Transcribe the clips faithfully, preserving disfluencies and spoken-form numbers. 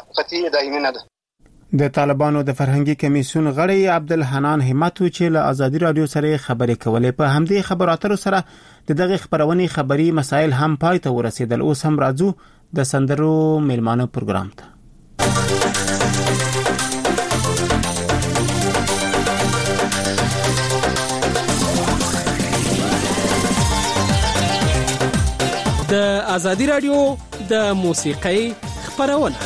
قطعي دایمي نه ده. د طالبانو د فرهنګي کمیسیون غړی عبدالحنان همتو چې له ازادي رادیو سره خبرې کولې، په همدې خبرو اترو سره د دغه خبرونې خبري مسایل هم پای ته ورسېدل. اوس هم راځو د سندرو میلمانه پروګرام ته. د ازادي رادیو د موسیقۍ خبرونه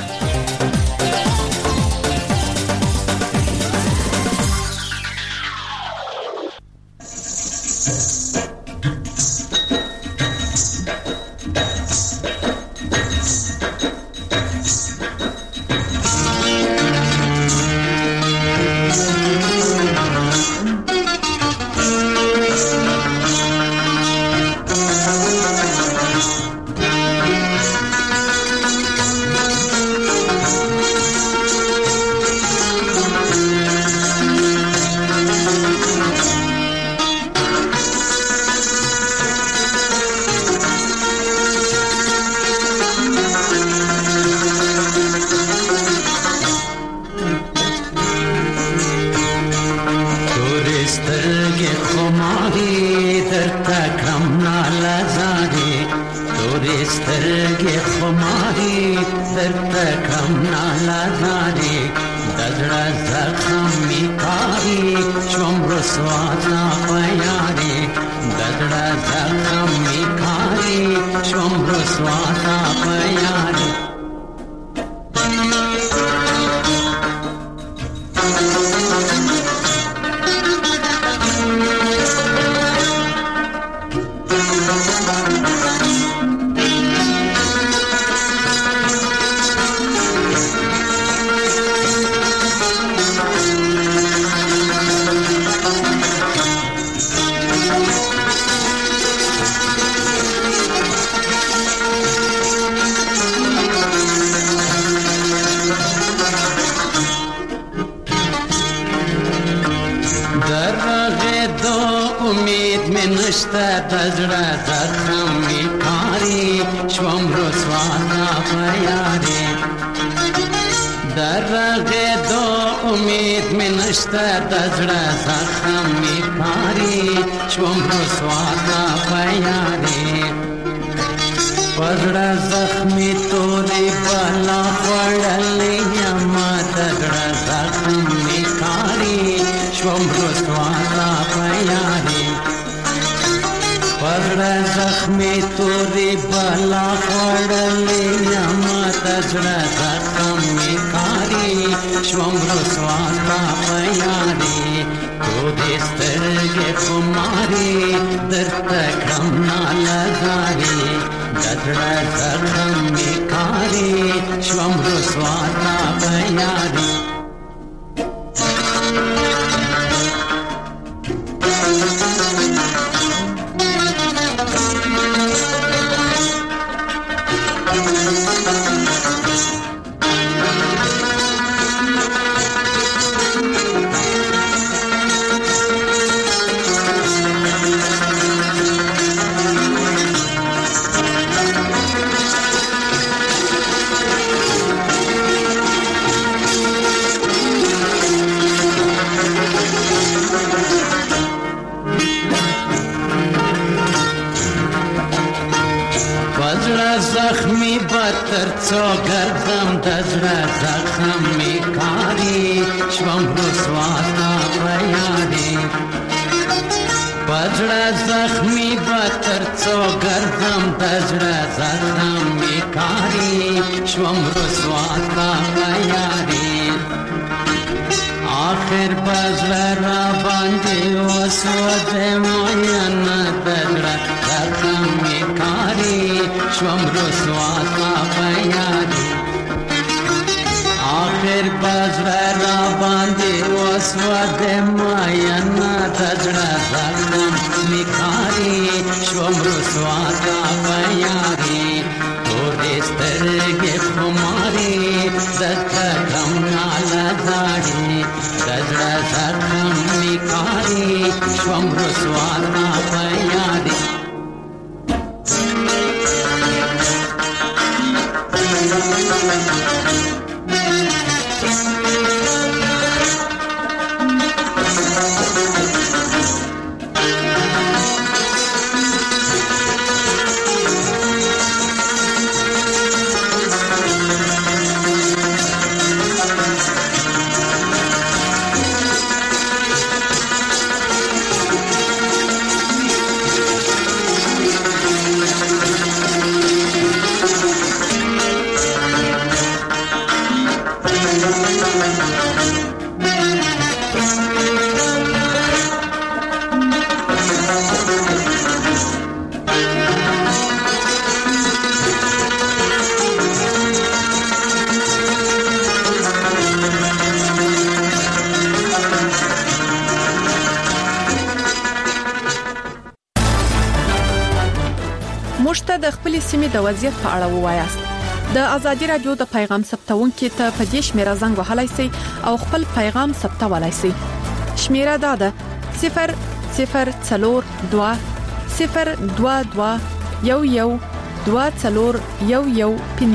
موږ ته د خپل سیمې د وضعیت په اړه ووایاست. د ازادي رادیو د پیغام ثبتونکو ته په دې شمیره زنګ وهلای شئ او خپل پیغام ثبتولای شئ. شمیره دا ده صفر صفر څلور دوه صفر دوه دوه یو یو دوه څلور یو یو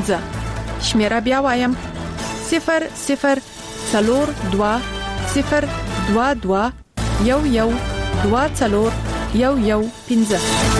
پنځه. شمیره بیا وایم صفر صفر څلور دوه صفر دوه دوه یو یو دوه څلور یو یو پنځه.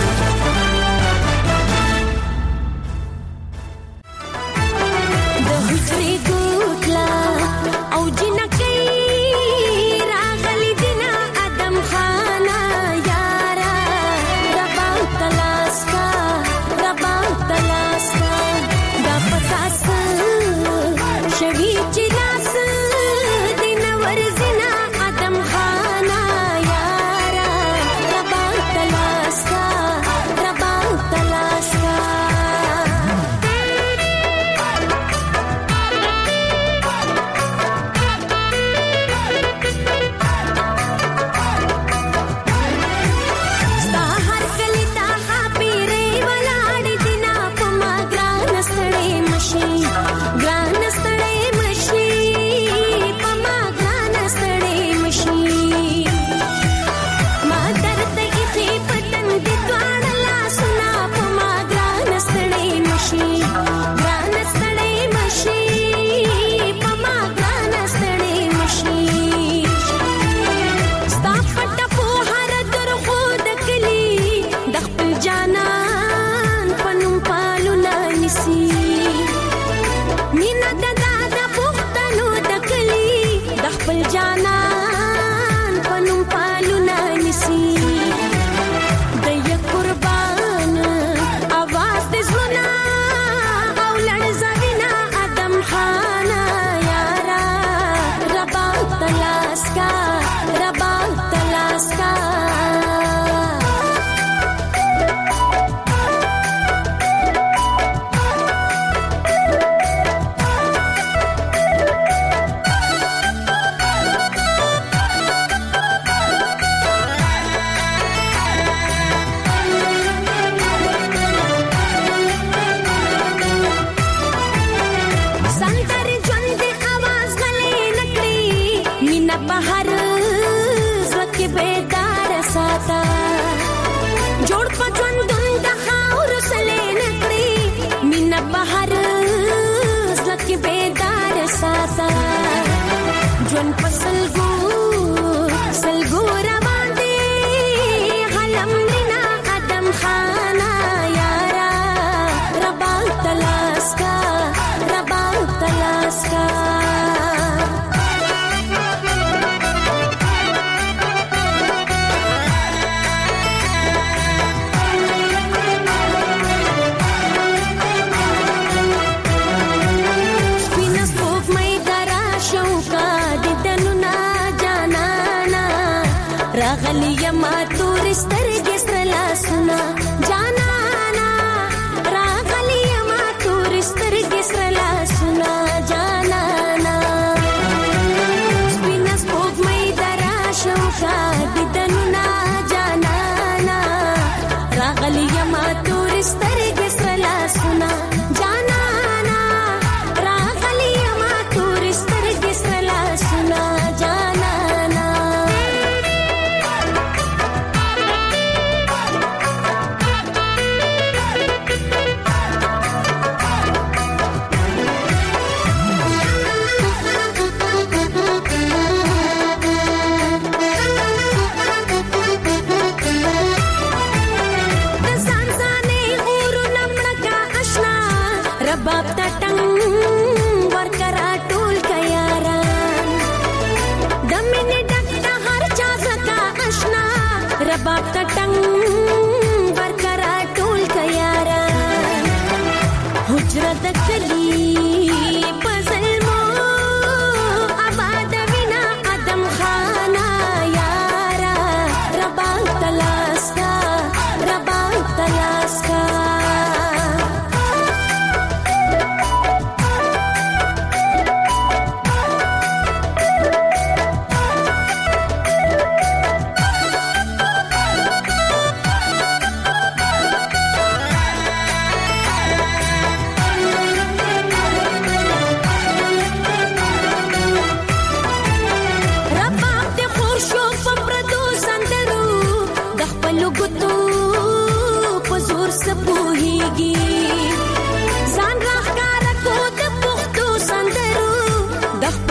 Spina spoke my garage, shauka di danuna.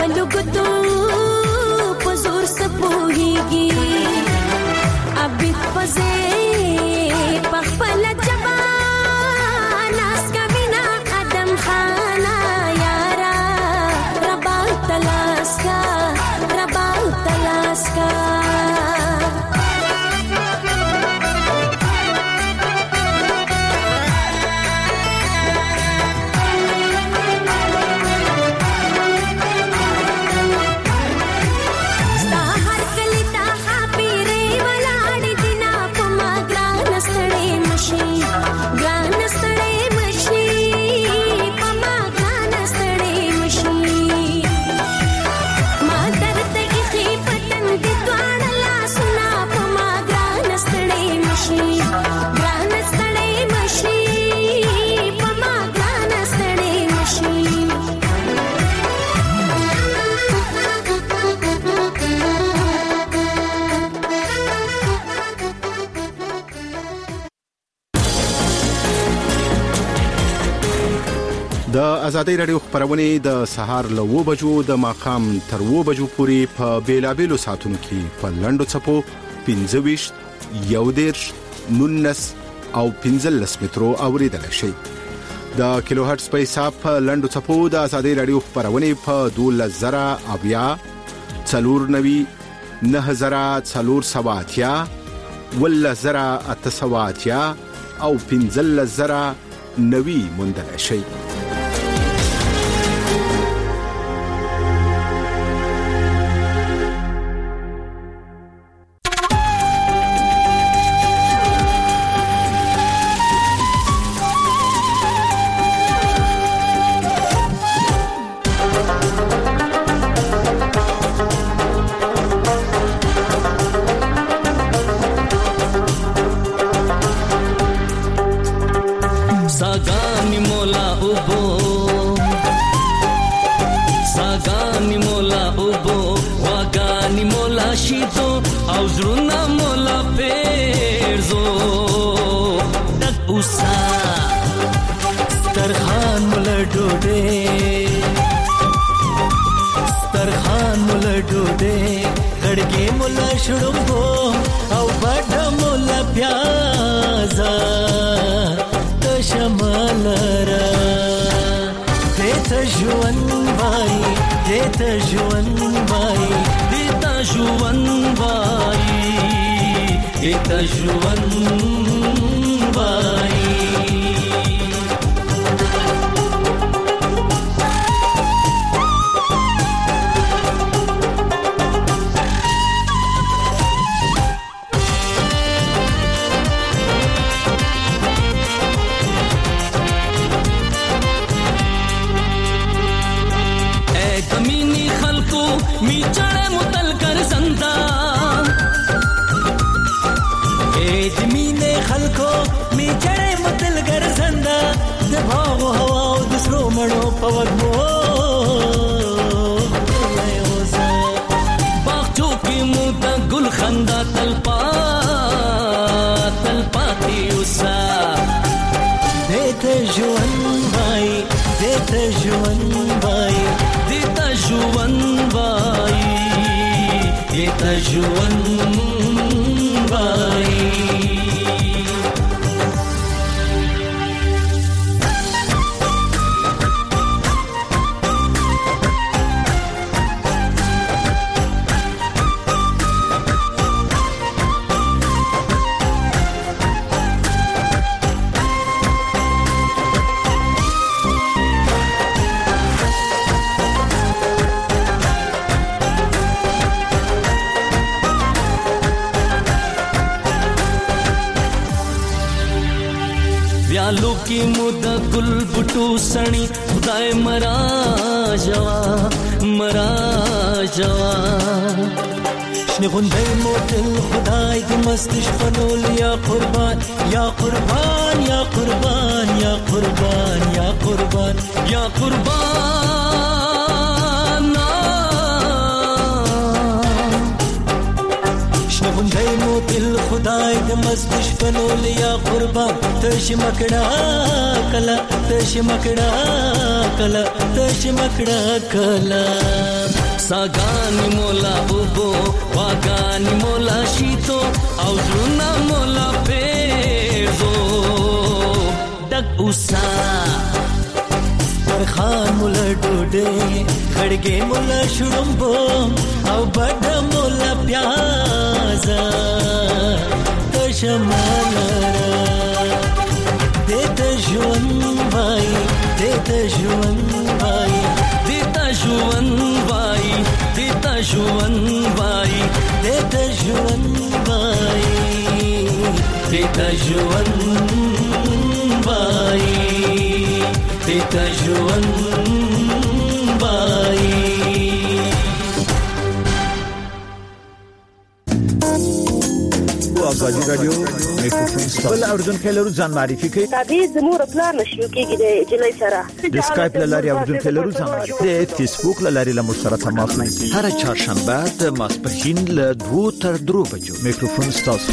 خپل ګتو پزور سپوهيږي ابي پزې پخپل جبا ناس کبینا ادم خانا یارا ربا تلاسکا ربا تلاسکا د ازادي رادیو خبرونه د سهار له و بجو د ماقام تر و بجو پورې په بیلابېلو ساتونو کې په لندو چپو پنځه یو دیرش نونس او پنځلس مترو اوریدل شي د کیلو هرتز په حساب په لندو چپو د ازادي رادیو خبرونه په دوه زره اویا څلور نوي نه زره څلور سواتیا ول زره اتسواتیا او پنځلس زره نوي مندل شي व्यालू की मुद गुल बुटू सणी खुदाए मरा जवा मरा जवा شنه غندای موتل خدای د مستش فنول یا قربان یا قربان یا قربان یا قربان یا قربان یا قربان شنه غندای موتل خدای خدای د مزدش فنول یا قربان تش مکړه کلا تش مکړه کلا تش مکړه کلا ساګانی مولا وبو واګانی مولا شیتو او زړه مولا پیزو ډک اوسا خان مولا ډوډه خړګې مولا شړمبو او بډ مولا پیاز تشمالا دې ژوند وای دې ژوند وای دې ژوند وای دې ژوند وای دې ژوند وای دې ژوند وای دې ژوند وای آزادی رادیو میکروفون خپل اوردونکو لرو ځان معرفي کوي تابع زموږ پلان نشو کېږي د جلای سره د اسکایپ لاري اوردونکو لرو ځان معرفي د فیسبوک لاري له موږ سره تماس نیسي هر چهارشنبه د ماسپښین له دوه تر درو بجو میکروفون ستاسو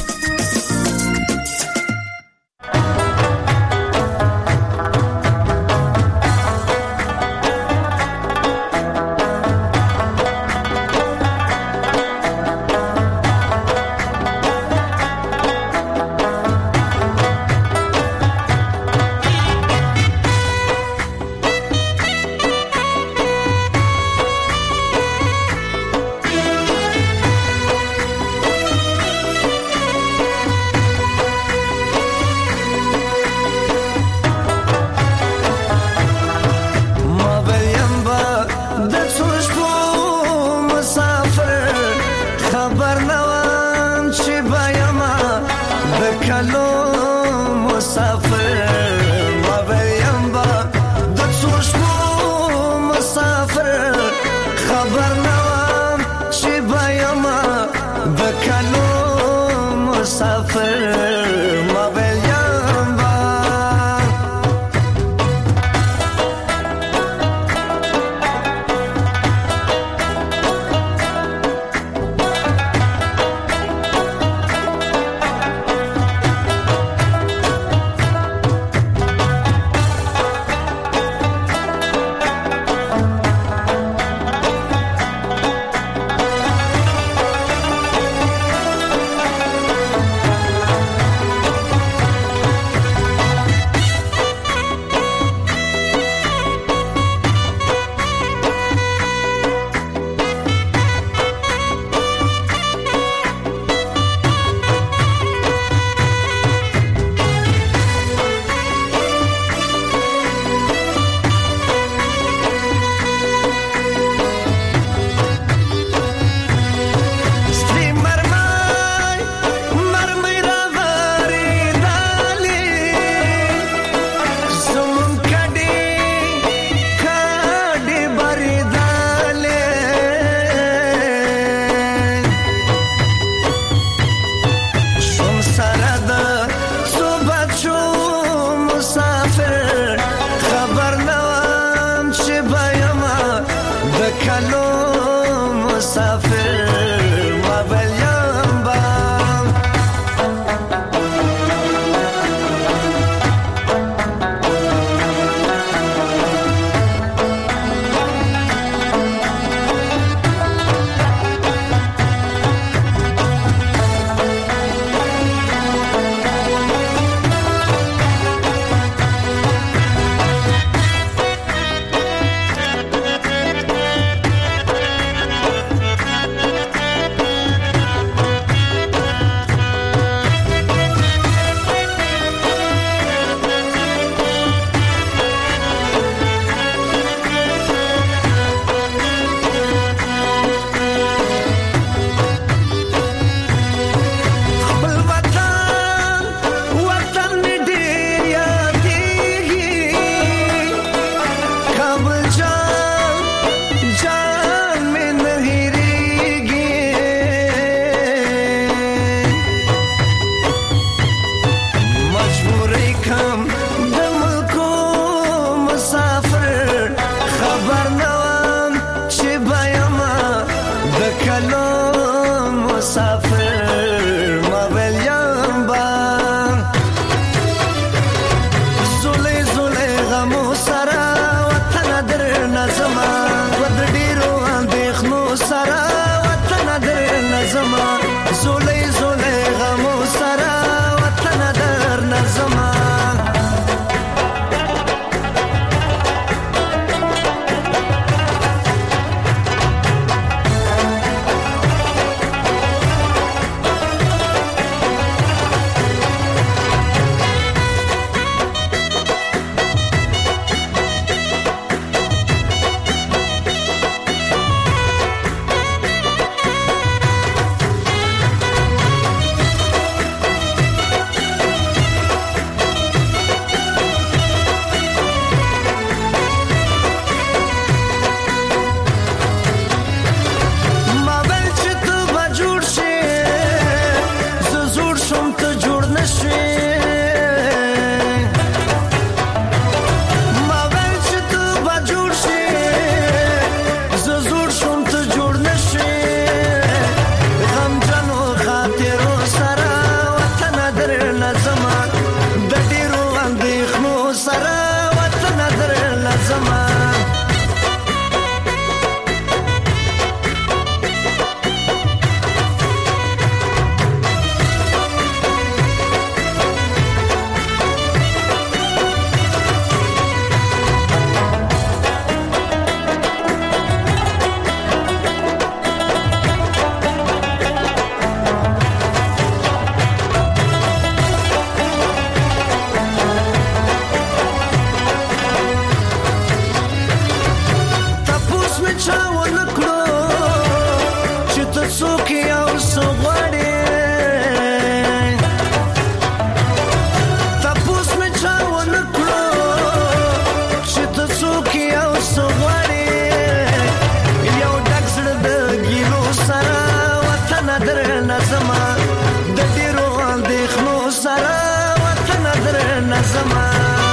مسافر ما ویلیام ونکړو چې ته څوک یې او څه غواړې تپوس مې چا ونکړو چې ته څوک یې او څه غواړې یو ډک زړه د ګیلو سره وطنه درنه زما د ډېرو اندېښنو سره وطنه درنه زما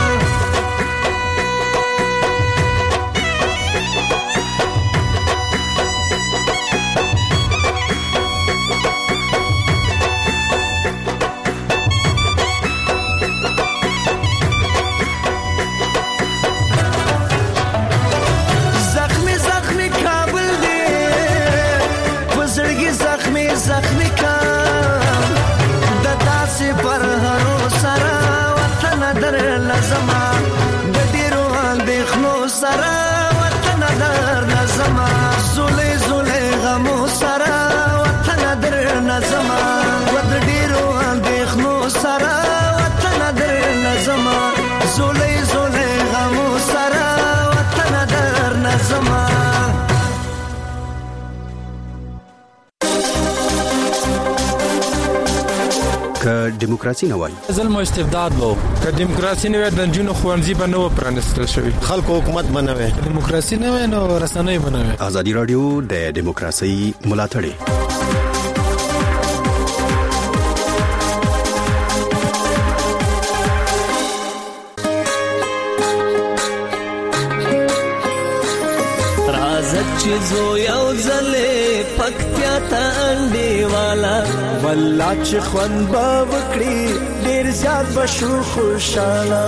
زخمی کام د داسې پر هرو سره وطن در لزما د ډیرو اندېښنو سره وطن در لزما زولې زولې غمو سره وطن در لزما و د ډیرو اندېښنو سره وطن در لزما زولې زولې غمو سره وطن در لزما که دیموکراسي نه وای ظلم او استبداد وو که دیموکراسي نه وای د جنونو خوانزي به نو پرانستل شوی خلکو حکومت بنوي دیموکراسي نه وای نو رسنۍ بنوي ازادي رادیو د دیموکراسي ملاتړي چې زو یو ځلې پکتیا ته انډي والا والله چې خوان به وکړي ډېر زیات بشو خوشاله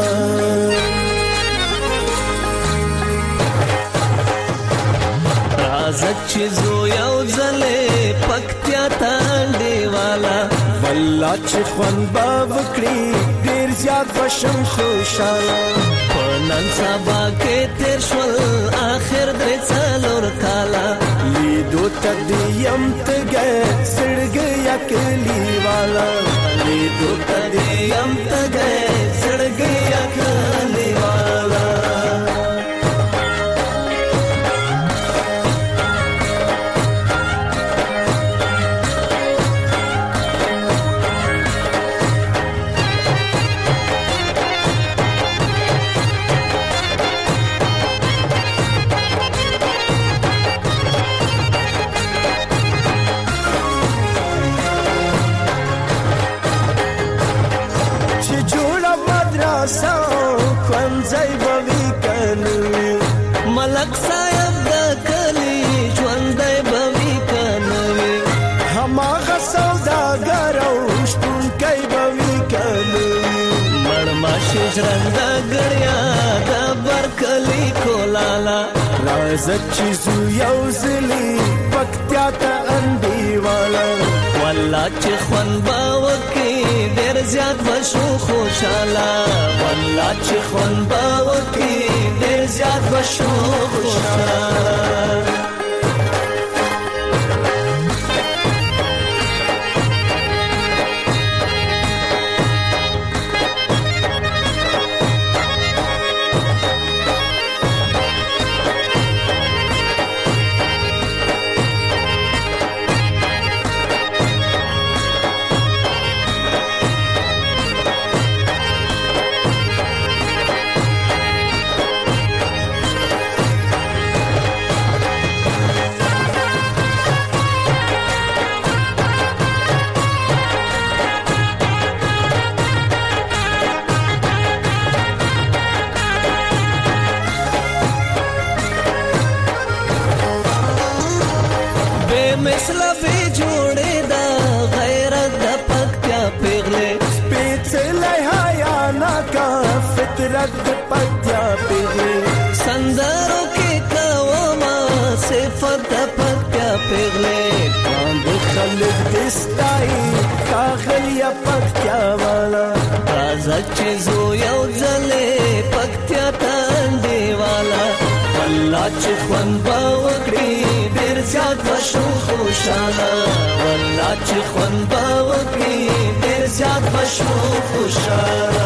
راځه چې زو یو ځلې پکتیا ته انډي والا والله چې خوان به وکړي ډېر زیات بشم خوشاله نن سبا کې تیر شول اخر درې څلور کاله لیدو تدیم تګه سړګ یا کلی والا لیدو تدیم تګه سړګ یا کلی والا ملک صاحب د کلی ژوندۍ به وي که نه وي هماغه سوداګر او شپونکی به وي که نه وي مړماشي ژرنده ګړیا د برکلي کولاله راځه چې زو یو ځلې پکتیا ته انډي والا والله چې خوند به وکړي ډېر زیات به شو خوشاله والله چې خوند به وکړي ډېر زیات به شو خوشاله مثلا به جوړې دا غیرت د پکتیا پیغلې سپېڅلې حیا ناکا فطرت د پکتیا پیغلې سندرو کې کوما صفت د پکتیا پیغلې باندې خلک دستای کاغلیا پکتیا والا راځه چې زو یو ځلې پکتیا ته انډي والا والله چې خوند به وکړي ډېر زیات به شو خوشاله والله چې خوند به وکړي ډېر زیات به شو خوشاله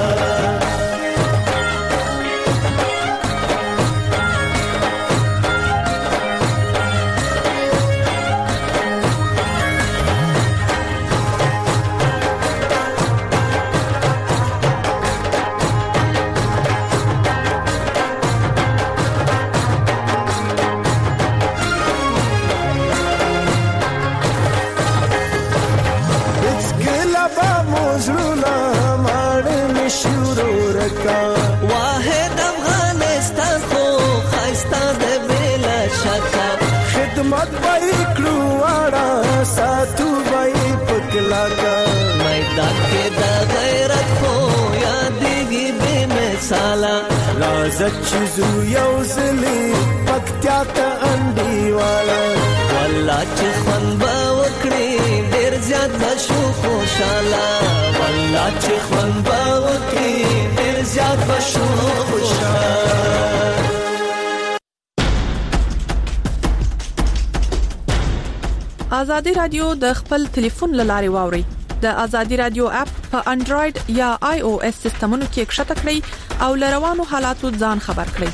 یاد وای کړو واړه ساتو وای پکلاکا میدان کې د غیرت خو یادېږي بې مثاله راځه چې زو یو ځلې پکتیا ته انډیواله والله چې خوند به وکړي ډېر زیات به شو خوشحاله والله چې خوند به وکړي ډېر زیات به شو خوشحاله. ازادي رادیو د خپل ټلیفون لارې واوري. د ازادي رادیو اپ په انډراید یا آی او اس سیستمونو کې ښکته کړئ او لروانو حالاتو ځان خبر کړئ.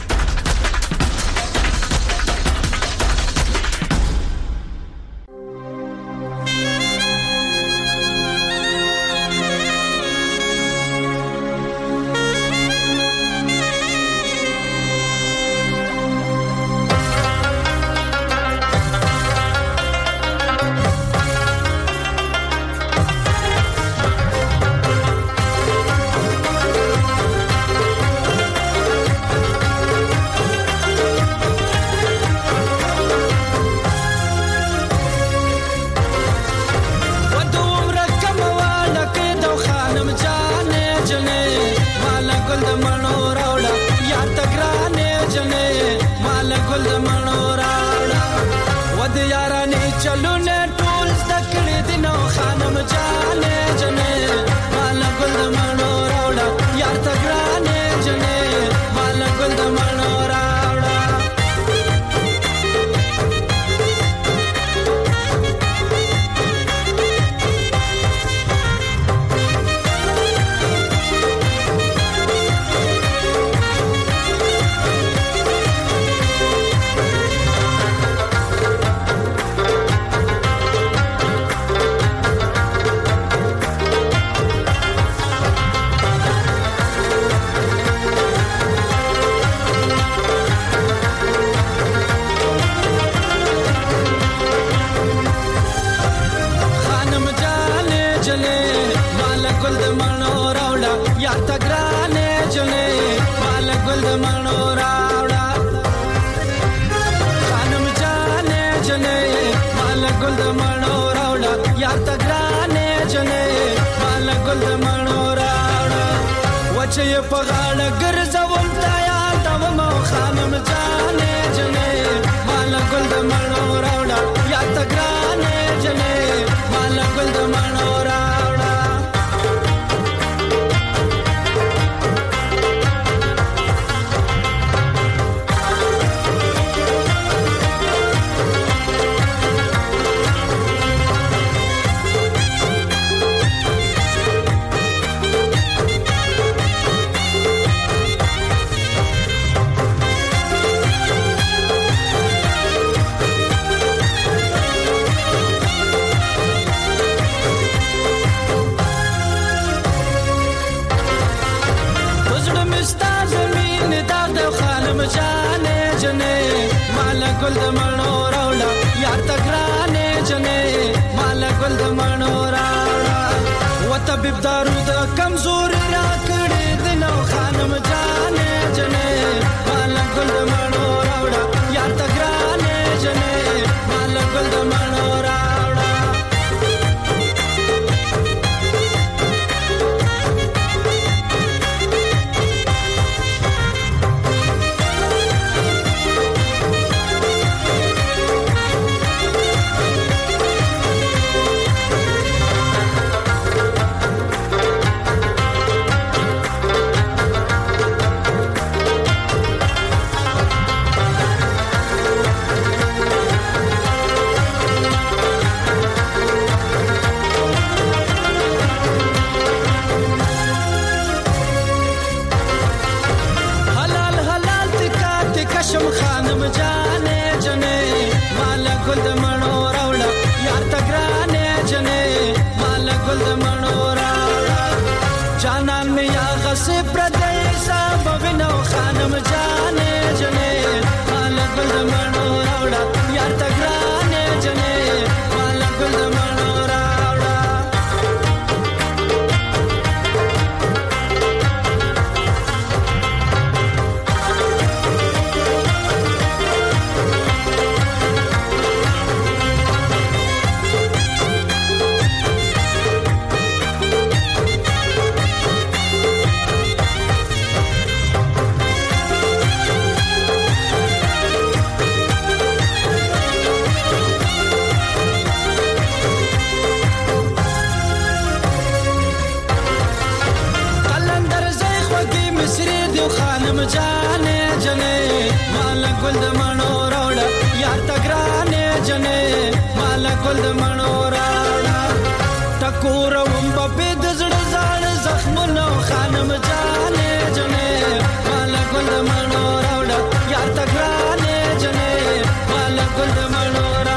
جنې مال ګل د منورا ټکور وم په د زړه ځان زخمونو خانم جانې جنې مال ګل د منورا یا تګرانې جنې مال ګل د منورا.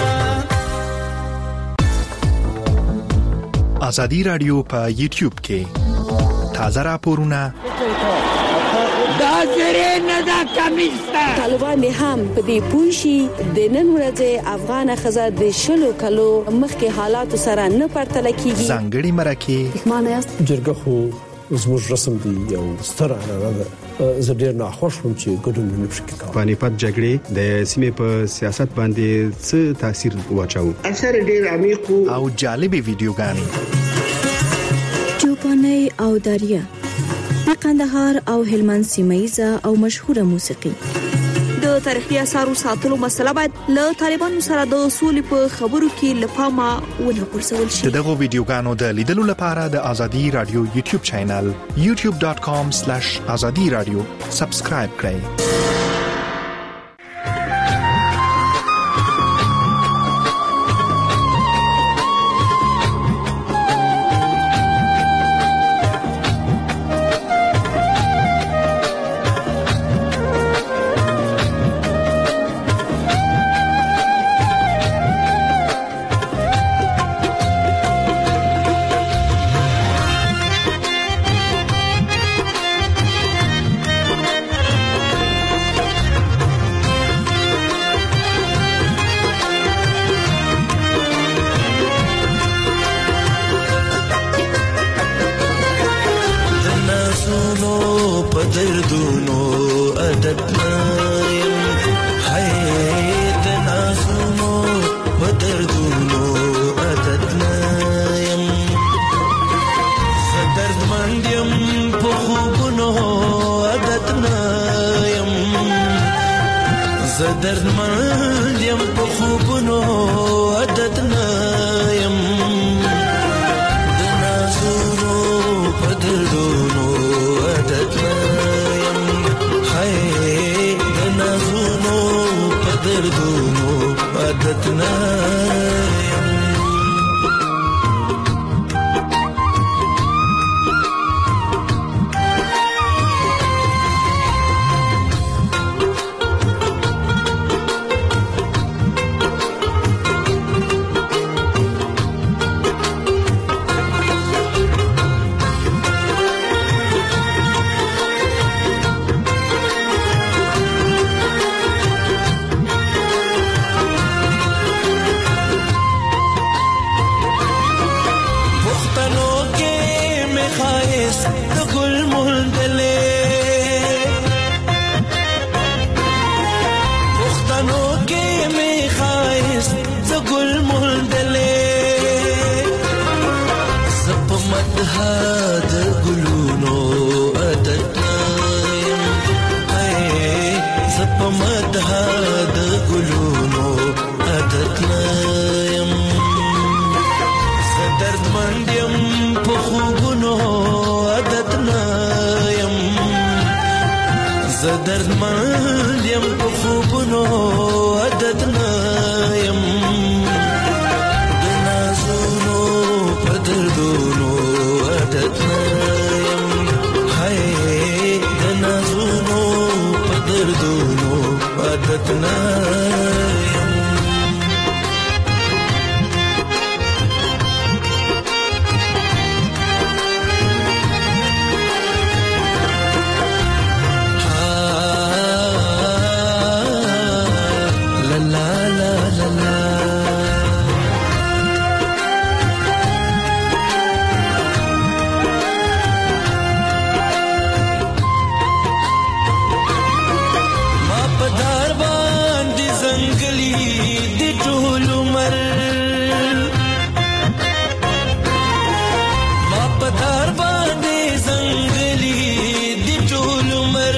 آزادی رادیو په یوټیوب کې تازه راپورونه دا زری نه دا کمیستا طالبان هم په دې پوښي د نن ورځې افغان خزه د شلو کلو مخکې حالات سره نه پرتل کیږي. ځانګړي مرکه معنی است جرګه خو زموږ رسم دی یو ستر عنعنه ده. زه ډیر ناخوښ وم چې ګډون نه پکې کوم. پانیپت جګړې د سیمې په سیاست باندې څه تاثیر واچاو؟ اثر ډیر عمیق او جالبې ویډیوګانې چوپاني او داریا د قندهار او هلمند سیمایزه او مشهوره موسیقي. د تاریخي اثارو ساتلو مسله باید له طالبانو سره د اصول په خبرو کې لپامه ونه پرسول شي. دغه ویډیوګانو د لیدلو لپاره د آزادی رادیو یوټیوب چینل یوټیوب ډاټ کام سلیش آزادی رادیو سبسکرایب کړئ.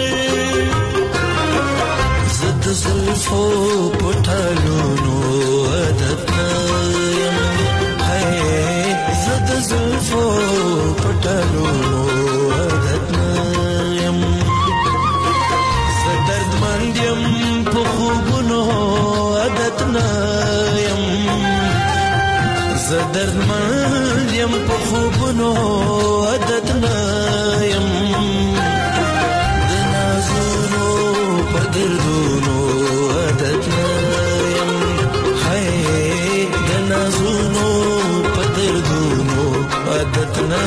زلفو پټالونو زدردمن یم په خوبونو عادت نه یم د نازونو په دردونو عادت نه یم هی د نازونو په دردونو عادت نه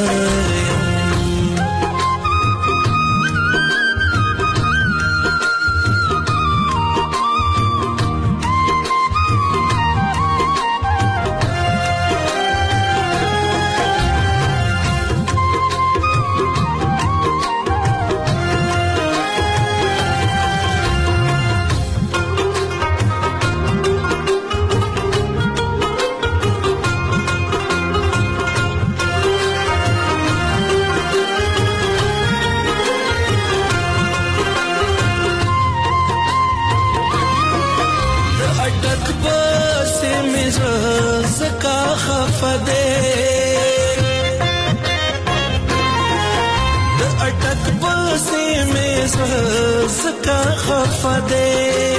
زکا خفده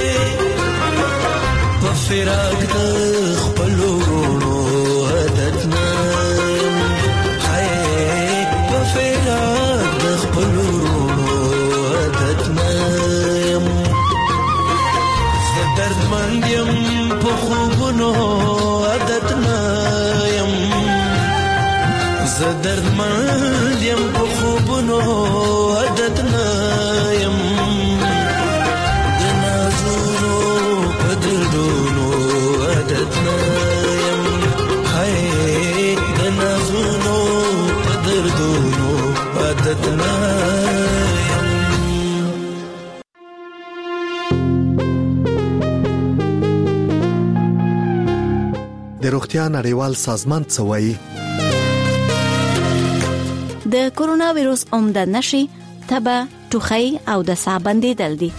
په فراق د خپل ورونو عادت نام هاي په فراق د خپل ورونو عادت نام زدرد من یم په خوبونو عادت نام زدرد من یم په خوبونو عادت نام د روغتیا نړیوال سازمان څه وایي؟ د کورونا وایروس عمده نشي تبه ټوخی او د ساه بندیدل دي.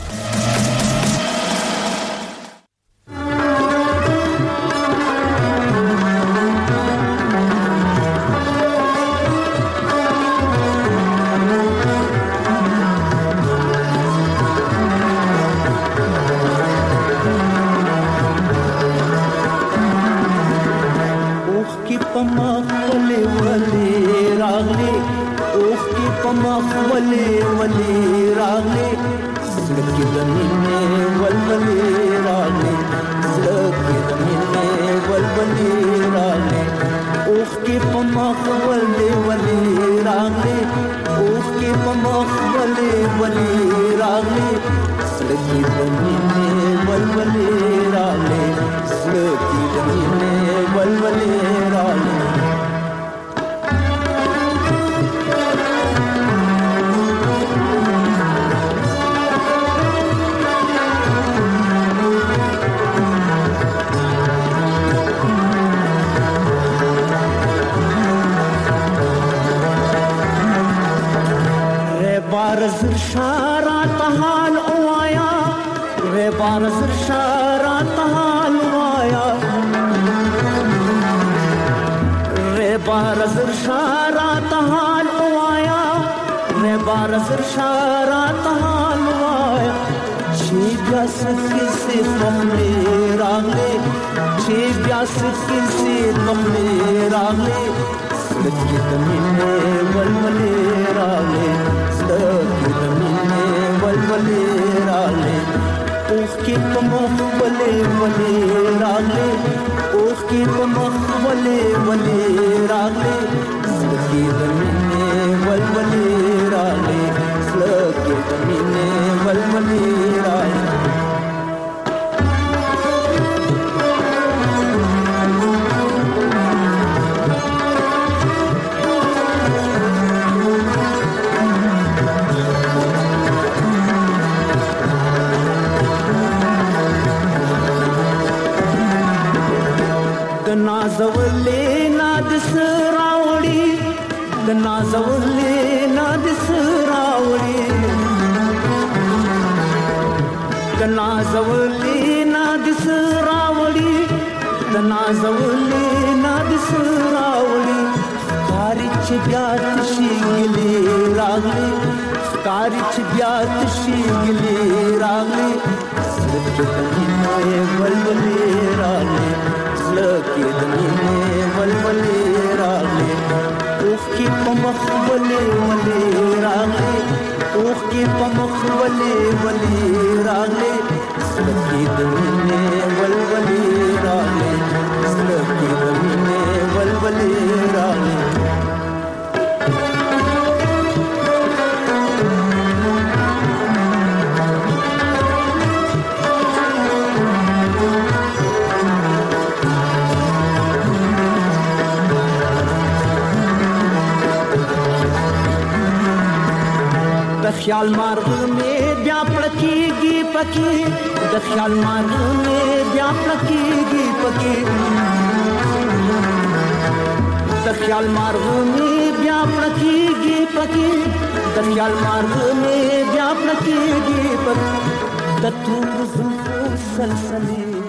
Well, well, well, well, well, well, well, well, well, ولی ولی راغلی سلکی د مینې ولولې راغلی سلکی د مینې ولولې راغلی خیال مارغ میں بیا پلکیږي پکی د خیال مارغ میں بیا پلکیږي پکی د خیال مارغ میں بیا پلکیږي پکی د خیال مارغ میں بیا پلکیږي پکی د تور زلفو سلسله